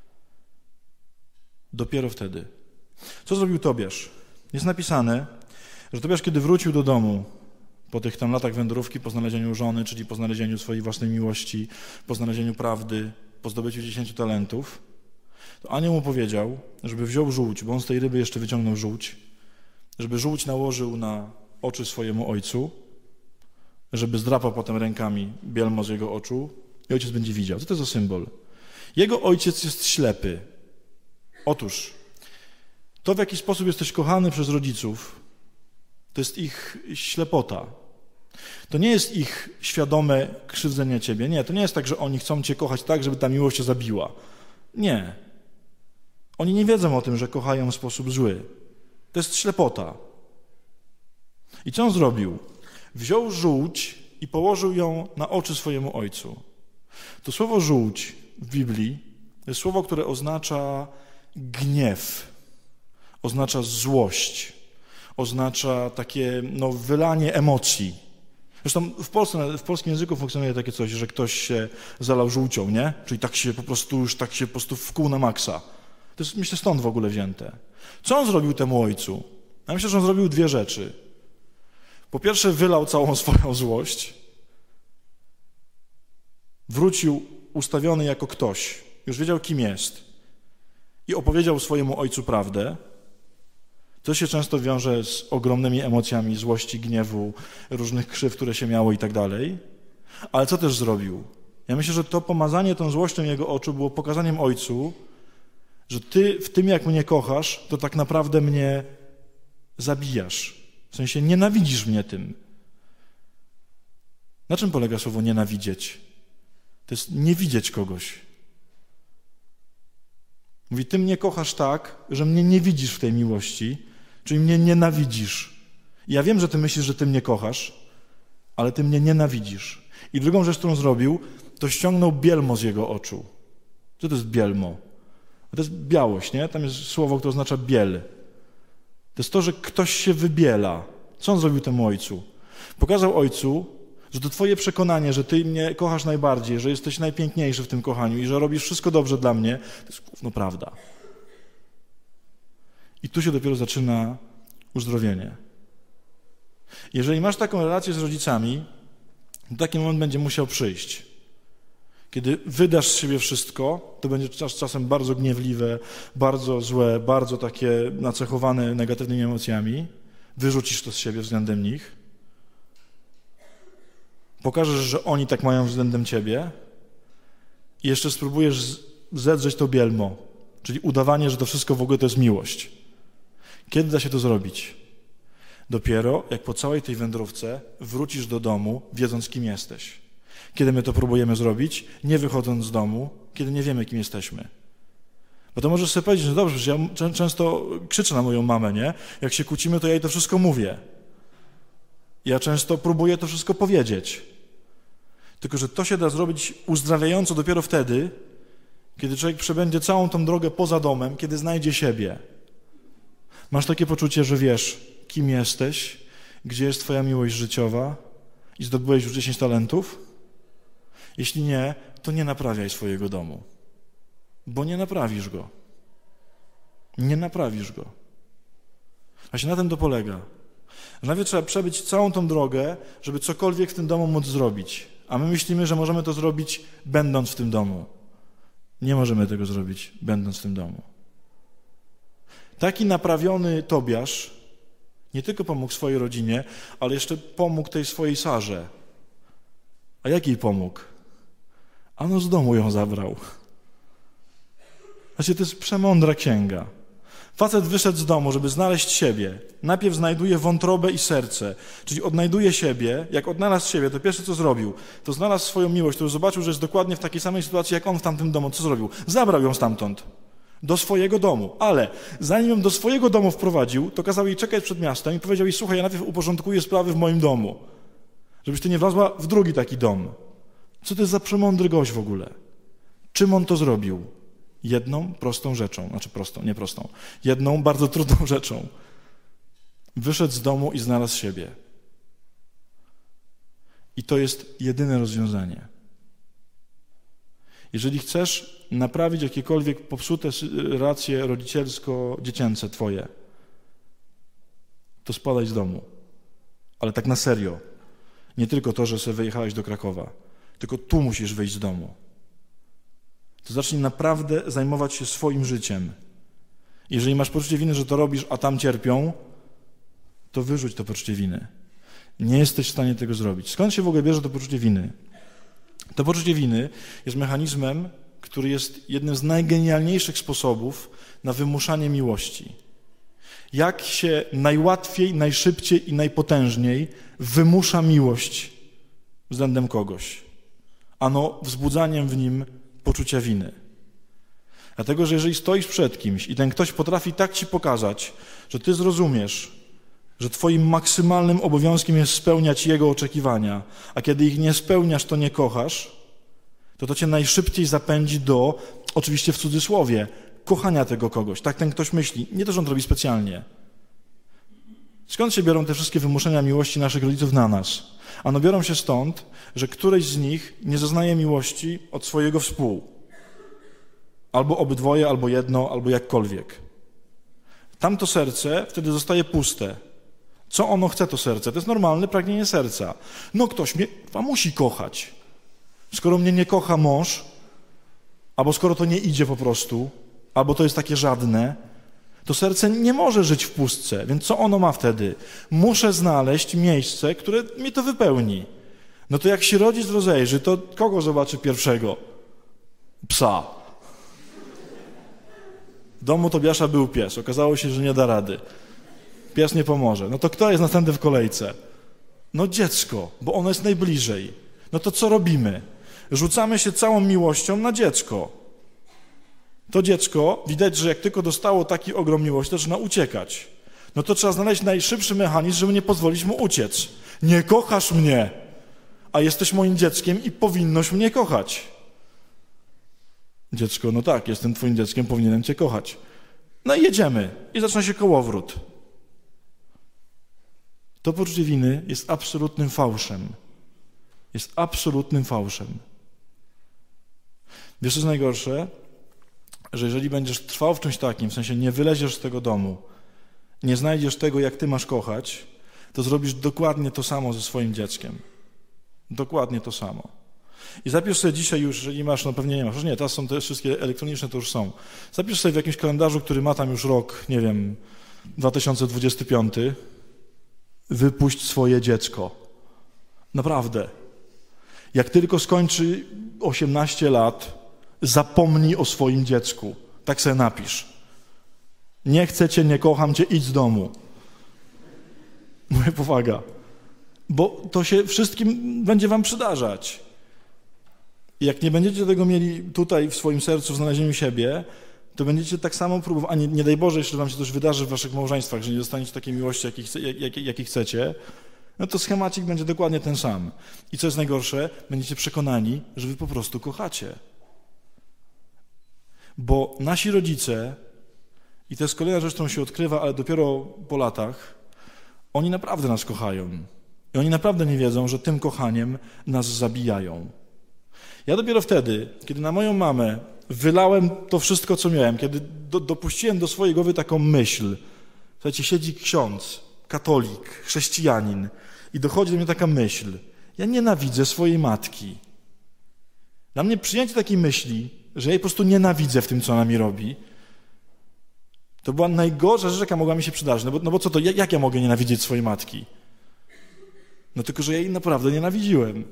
Dopiero wtedy. Co zrobił Tobiasz? Jest napisane, że Tobiasz, kiedy wrócił do domu po tych tam latach wędrówki, po znalezieniu żony, czyli po znalezieniu swojej własnej miłości, po znalezieniu prawdy, po zdobyciu 10 talentów, to anioł mu powiedział, żeby wziął żółć, bo on z tej ryby jeszcze wyciągnął żółć, żeby żółć nałożył na oczy swojemu ojcu, żeby zdrapał potem rękami bielmo z jego oczu i ojciec będzie widział. Co to jest za symbol? Jego ojciec jest ślepy. Otóż to, w jaki sposób jesteś kochany przez rodziców, to jest ich ślepota. To nie jest ich świadome krzywdzenie ciebie. Nie, to nie jest tak, że oni chcą cię kochać tak, żeby ta miłość cię zabiła. Nie. Oni nie wiedzą o tym, że kochają w sposób zły. To jest ślepota. I co on zrobił? Wziął żółć i położył ją na oczy swojemu ojcu. To słowo żółć w Biblii to jest słowo, które oznacza gniew, oznacza złość, oznacza takie wylanie emocji. Zresztą w polskim języku funkcjonuje takie coś, że ktoś się zalał żółcią, nie? Czyli tak się po prostu wkuł na maksa. To jest, myślę, stąd w ogóle wzięte. Co on zrobił temu ojcu? Ja myślę, że on zrobił dwie rzeczy. Po pierwsze, wylał całą swoją złość. Wrócił ustawiony jako ktoś. Już wiedział, kim jest. I opowiedział swojemu ojcu prawdę. To się często wiąże z ogromnymi emocjami złości, gniewu, różnych krzywd, które się miało i tak dalej. Ale co też zrobił? Ja myślę, że to pomazanie tą złością jego oczu było pokazaniem ojcu, że ty w tym, jak mnie kochasz, to tak naprawdę mnie zabijasz. W sensie nienawidzisz mnie tym. Na czym polega słowo nienawidzieć? To jest nie widzieć kogoś. Mówi, ty mnie kochasz tak, że mnie nie widzisz w tej miłości, czyli mnie nienawidzisz. I ja wiem, że ty myślisz, że ty mnie kochasz, ale ty mnie nienawidzisz. I drugą rzecz, którą zrobił, to ściągnął bielmo z jego oczu. Co to jest bielmo? To jest białość, nie? Tam jest słowo, które oznacza biel. To jest to, że ktoś się wybiela. Co on zrobił temu ojcu? Pokazał ojcu, że to twoje przekonanie, że ty mnie kochasz najbardziej, że jesteś najpiękniejszy w tym kochaniu i że robisz wszystko dobrze dla mnie, to jest gówno prawda. I tu się dopiero zaczyna uzdrowienie. Jeżeli masz taką relację z rodzicami, to taki moment będzie musiał przyjść. Kiedy wydasz z siebie wszystko, to będzie czasem bardzo gniewliwe, bardzo złe, bardzo takie nacechowane negatywnymi emocjami. Wyrzucisz to z siebie względem nich. Pokażesz, że oni tak mają względem ciebie i jeszcze spróbujesz zedrzeć to bielmo, czyli udawanie, że to wszystko w ogóle to jest miłość. Kiedy da się to zrobić? Dopiero jak po całej tej wędrówce wrócisz do domu, wiedząc, kim jesteś. Kiedy my to próbujemy zrobić? Nie wychodząc z domu, kiedy nie wiemy, kim jesteśmy. Bo to możesz sobie powiedzieć, że dobrze, że ja często krzyczę na moją mamę, nie? Jak się kłócimy, to ja jej to wszystko mówię. Ja często próbuję to wszystko powiedzieć. Tylko że to się da zrobić uzdrawiająco dopiero wtedy, kiedy człowiek przebędzie całą tą drogę poza domem, kiedy znajdzie siebie. Masz takie poczucie, że wiesz, kim jesteś, gdzie jest twoja miłość życiowa i zdobyłeś już 10 talentów? Jeśli nie, to nie naprawiaj swojego domu, bo nie naprawisz go. Nie naprawisz go. Właśnie na tym to polega. Że najpierw trzeba przebyć całą tą drogę, żeby cokolwiek w tym domu móc zrobić. A my myślimy, że możemy to zrobić, będąc w tym domu. Nie możemy tego zrobić, będąc w tym domu. Taki naprawiony Tobiasz Nie tylko pomógł swojej rodzinie, ale jeszcze pomógł tej swojej Sarze. A jak jej pomógł? Ano z domu ją zabrał. Znaczy, to jest przemądra księga. Facet wyszedł z domu, żeby znaleźć siebie. Najpierw znajduje wątrobę i serce, czyli odnajduje siebie. Jak odnalazł siebie, to pierwsze co zrobił, to znalazł swoją miłość, to zobaczył, że jest dokładnie w takiej samej sytuacji jak on w tamtym domu. Co zrobił? Zabrał ją stamtąd. Do swojego domu. Ale zanim ją do swojego domu wprowadził, to kazał jej czekać przed miastem i powiedział jej, słuchaj, ja najpierw uporządkuję sprawy w moim domu, żebyś ty nie wlazła w drugi taki dom. Co to jest za przemądry gość w ogóle? Czym on to zrobił? Jedną prostą rzeczą, znaczy prostą, nie prostą, jedną bardzo trudną rzeczą. Wyszedł z domu i znalazł siebie. I to jest jedyne rozwiązanie. Jeżeli chcesz naprawić jakiekolwiek popsute relacje rodzicielsko-dziecięce twoje, to spadaj z domu. Ale tak na serio. Nie tylko to, że sobie wyjechałeś do Krakowa, tylko tu musisz wyjść z domu. To zacznij naprawdę zajmować się swoim życiem. Jeżeli masz poczucie winy, że to robisz, a tam cierpią, to wyrzuć to poczucie winy. Nie jesteś w stanie tego zrobić. Skąd się w ogóle bierze to poczucie winy? To poczucie winy jest mechanizmem, który jest jednym z najgenialniejszych sposobów na wymuszanie miłości. Jak się najłatwiej, najszybciej i najpotężniej wymusza miłość względem kogoś? Ano wzbudzaniem w nim poczucia winy. Dlatego, że jeżeli stoisz przed kimś i ten ktoś potrafi tak ci pokazać, że ty zrozumiesz, że twoim maksymalnym obowiązkiem jest spełniać jego oczekiwania, a kiedy ich nie spełniasz, to nie kochasz, to cię najszybciej zapędzi do, oczywiście w cudzysłowie, kochania tego kogoś. Tak ten ktoś myśli. Nie to, że on to robi specjalnie. Skąd się biorą te wszystkie wymuszenia miłości naszych rodziców na nas? Ano biorą się stąd, że któryś z nich nie zaznaje miłości od swojego współ. Albo obydwoje, albo jedno, albo jakkolwiek. Tamto serce wtedy zostaje puste. Co ono chce, to serce? To jest normalne pragnienie serca. No ktoś mnie musi kochać. Skoro mnie nie kocha mąż, albo skoro to nie idzie po prostu, albo to jest takie żadne, to serce nie może żyć w pustce. Więc co ono ma wtedy? Muszę znaleźć miejsce, które mi to wypełni. No to jak się rodzic rozejrzy, to kogo zobaczy pierwszego? Psa. W domu Tobiasza był pies. Okazało się, że nie da rady. Pies nie pomoże. No to kto jest następny w kolejce? No dziecko, bo ono jest najbliżej. No to co robimy? Rzucamy się całą miłością na dziecko. To dziecko, widać, że jak tylko dostało taki ogrom miłości, to zaczyna uciekać. No to trzeba znaleźć najszybszy mechanizm, żeby nie pozwolić mu uciec. Nie kochasz mnie, a jesteś moim dzieckiem i powinnoś mnie kochać. Dziecko, no tak, jestem twoim dzieckiem, powinienem cię kochać. No i jedziemy. I zaczyna się kołowrót. To poczucie winy jest absolutnym fałszem. Jest absolutnym fałszem. Wiesz, co jest najgorsze? Że jeżeli będziesz trwał w czymś takim, w sensie nie wyleziesz z tego domu, nie znajdziesz tego, jak ty masz kochać, to zrobisz dokładnie to samo ze swoim dzieckiem. Dokładnie to samo. I zapisz sobie dzisiaj już, jeżeli masz, no pewnie nie masz, nie, teraz są te wszystkie elektroniczne, to już są. Zapisz sobie w jakimś kalendarzu, który ma tam już rok, nie wiem, 2025, wypuść swoje dziecko. Naprawdę. Jak tylko skończy 18 lat, zapomnij o swoim dziecku. Tak sobie napisz. Nie chcę cię, nie kocham cię, idź z domu. Moja powaga. Bo to się wszystkim będzie wam przydarzać. I jak nie będziecie tego mieli tutaj w swoim sercu, w znalezieniu siebie, to będziecie tak samo próbować, a nie daj Boże, jeśli wam się coś wydarzy w waszych małżeństwach, że nie dostaniecie takiej miłości, jakiej chcecie, no to schemacik będzie dokładnie ten sam. I co jest najgorsze, będziecie przekonani, że wy po prostu kochacie. Bo nasi rodzice, i to jest kolejna rzecz, którą się odkrywa, ale dopiero po latach, oni naprawdę nas kochają. I oni naprawdę nie wiedzą, że tym kochaniem nas zabijają. Ja dopiero wtedy, kiedy na moją mamę wylałem to wszystko, co miałem, kiedy dopuściłem do swojej głowy taką myśl, słuchajcie, siedzi ksiądz, katolik, chrześcijanin i dochodzi do mnie taka myśl, ja nienawidzę swojej matki. Dla mnie przyjęcie takiej myśli, że ja jej po prostu nienawidzę w tym, co ona mi robi, To była najgorsza rzecz, jaka mogła mi się przydarzyć. No bo co to, jak ja mogę nienawidzieć swojej matki? No tylko, że ja jej naprawdę nienawidziłem.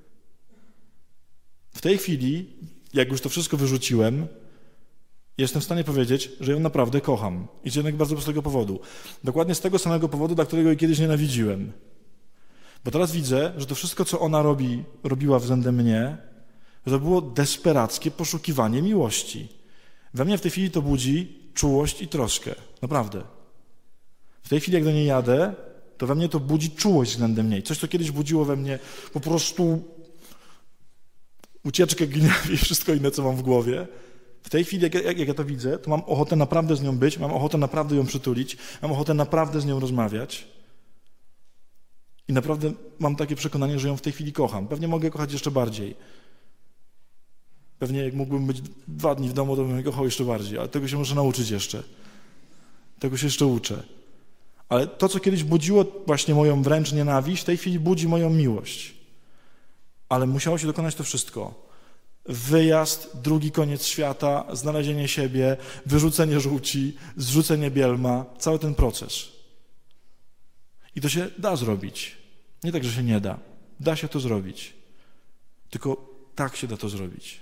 W tej chwili, jak już to wszystko wyrzuciłem, jestem w stanie powiedzieć, że ją naprawdę kocham. I z jednego bardzo prostego powodu. Dokładnie z tego samego powodu, dla którego jej kiedyś nienawidziłem. Bo teraz widzę, że to wszystko, co ona robiła względem mnie, to było desperackie poszukiwanie miłości. We mnie w tej chwili to budzi czułość i troskę. Naprawdę. W tej chwili, jak do niej jadę, to we mnie to budzi czułość względem niej. Coś, co kiedyś budziło we mnie po prostu ucieczkę, gniew i wszystko inne, co mam w głowie. W tej chwili, jak ja to widzę, to mam ochotę naprawdę z nią być, mam ochotę naprawdę ją przytulić, mam ochotę naprawdę z nią rozmawiać. I naprawdę mam takie przekonanie, że ją w tej chwili kocham. Pewnie mogę kochać jeszcze bardziej. Pewnie jak mógłbym być 2 dni w domu, to bym kochał jeszcze bardziej, ale tego się muszę nauczyć jeszcze. Tego się jeszcze uczę. Ale to, co kiedyś budziło właśnie moją wręcz nienawiść, w tej chwili budzi moją miłość. Ale musiało się dokonać to wszystko. Wyjazd, drugi koniec świata, znalezienie siebie, wyrzucenie żółci, zrzucenie bielma, cały ten proces. I to się da zrobić. Nie tak, że się nie da. Da się to zrobić. Tylko tak się da to zrobić.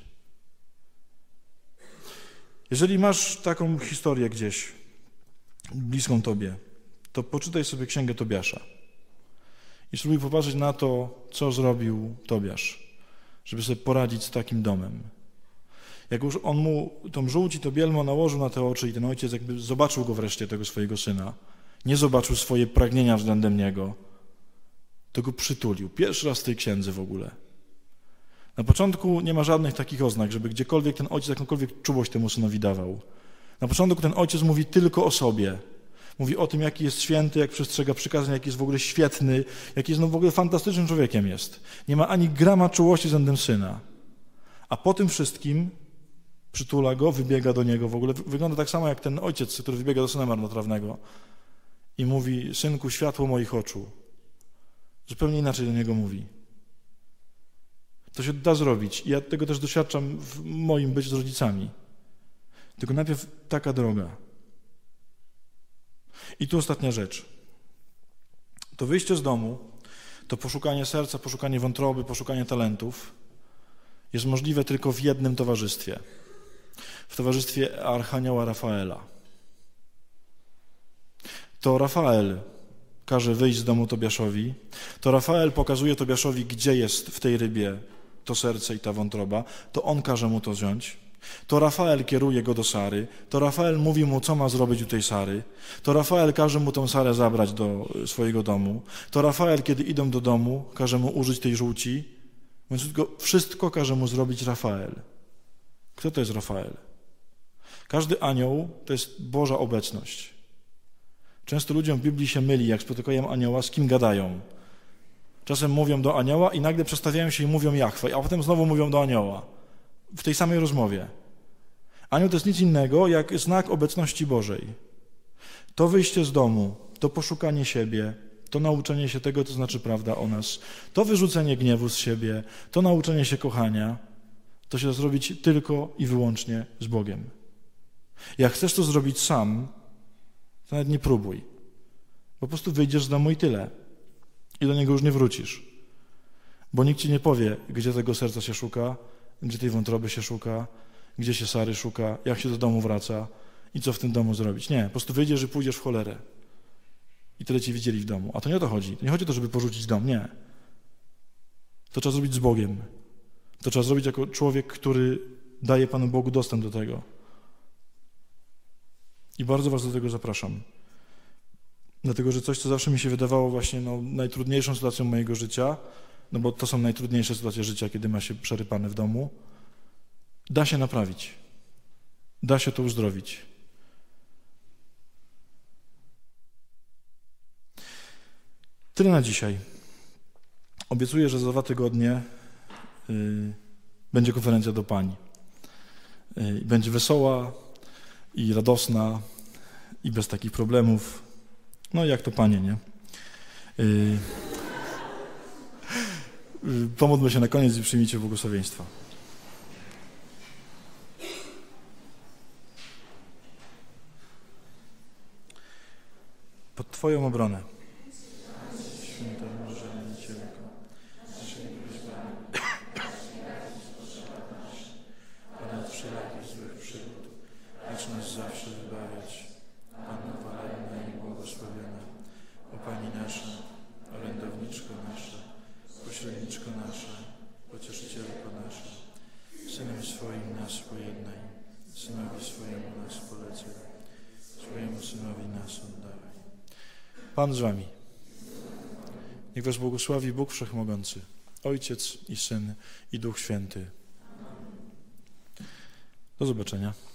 Jeżeli masz taką historię gdzieś bliską tobie, to poczytaj sobie Księgę Tobiasza i spróbuj popatrzeć na to, co zrobił Tobiasz, żeby sobie poradzić z takim domem. Jak już on mu tą żółć i to bielmo nałożył na te oczy i ten ojciec jakby zobaczył go wreszcie, tego swojego syna, nie zobaczył swoje pragnienia względem niego, to go przytulił. Pierwszy raz w tej księdze w ogóle. Na początku nie ma żadnych takich oznak, żeby gdziekolwiek ten ojciec jakąkolwiek czułość temu synowi dawał. Na początku ten ojciec mówi tylko o sobie. Mówi o tym, jaki jest święty, jak przestrzega przykazań, jaki jest w ogóle świetny, jaki jest w ogóle fantastycznym człowiekiem jest. Nie ma ani grama czułości względem syna. A po tym wszystkim przytula go, wybiega do niego w ogóle. Wygląda tak samo jak ten ojciec, który wybiega do syna marnotrawnego i mówi: synku, światło moich oczu. Zupełnie inaczej do niego mówi. To się da zrobić. I ja tego też doświadczam w moim byciu z rodzicami. Tylko najpierw taka droga. I tu ostatnia rzecz. To wyjście z domu, to poszukanie serca, poszukanie wątroby, poszukanie talentów jest możliwe tylko w jednym towarzystwie. W towarzystwie Archanioła Rafaela. To Rafael każe wyjść z domu Tobiaszowi. To Rafael pokazuje Tobiaszowi, gdzie jest w tej rybie to serce i ta wątroba. To on każe mu to wziąć. To Rafael kieruje go do Sary. To Rafael mówi mu, co ma zrobić u tej Sary. To Rafael każe mu tą Sarę zabrać do swojego domu. To Rafael, kiedy idą do domu, każe mu użyć tej żółci. Więc wszystko każe mu zrobić Rafael. Kto to jest Rafael? Każdy anioł to jest Boża obecność. Często ludziom w Biblii się myli, jak spotykają anioła, z kim gadają. Czasem mówią do anioła i nagle przestawiają się i mówią Jahwe, a potem znowu mówią do anioła. W tej samej rozmowie. Anioł to jest nic innego, jak znak obecności Bożej. To wyjście z domu, to poszukanie siebie, to nauczenie się tego, co znaczy prawda o nas, to wyrzucenie gniewu z siebie, to nauczenie się kochania, to się da zrobić tylko i wyłącznie z Bogiem. Jak chcesz to zrobić sam, to nawet nie próbuj. Po prostu wyjdziesz z domu i tyle. I do niego już nie wrócisz. Bo nikt ci nie powie, gdzie tego serca się szuka, gdzie tej wątroby się szuka, gdzie się Sary szuka, jak się do domu wraca i co w tym domu zrobić. Nie, po prostu wyjdziesz i pójdziesz w cholerę. I tyle ci widzieli w domu. A to nie o to chodzi. To nie chodzi o to, żeby porzucić dom, nie. To trzeba zrobić z Bogiem. To trzeba zrobić jako człowiek, który daje Panu Bogu dostęp do tego. I bardzo was do tego zapraszam. Dlatego, że coś, co zawsze mi się wydawało właśnie najtrudniejszą sytuacją mojego życia, no bo to są najtrudniejsze sytuacje życia, kiedy ma się przerypane w domu, da się naprawić. Da się to uzdrowić. Tyle na dzisiaj. Obiecuję, że za 2 tygodnie będzie konferencja do pań. Będzie wesoła i radosna i bez takich problemów. No jak to panie, nie? Pomódlmy się na koniec i przyjmijcie błogosławieństwa. pod Twoją obronę. Święta Boża Aniecielko, ponad wszelakich złych przygód, lecz nas zawsze wybawiać. Panno walorna i błogosławiona, o Pani nasza, orędowniczko nasza, pośredniczko nasza, pocieszycielko nasza, Synem swoim nas pojednaj, Synowi swojemu nas polecaj, swojemu Synowi nas oddawaj. Pan z Wami. Niech Was błogosławi Bóg Wszechmogący, Ojciec i Syn i Duch Święty. Do zobaczenia.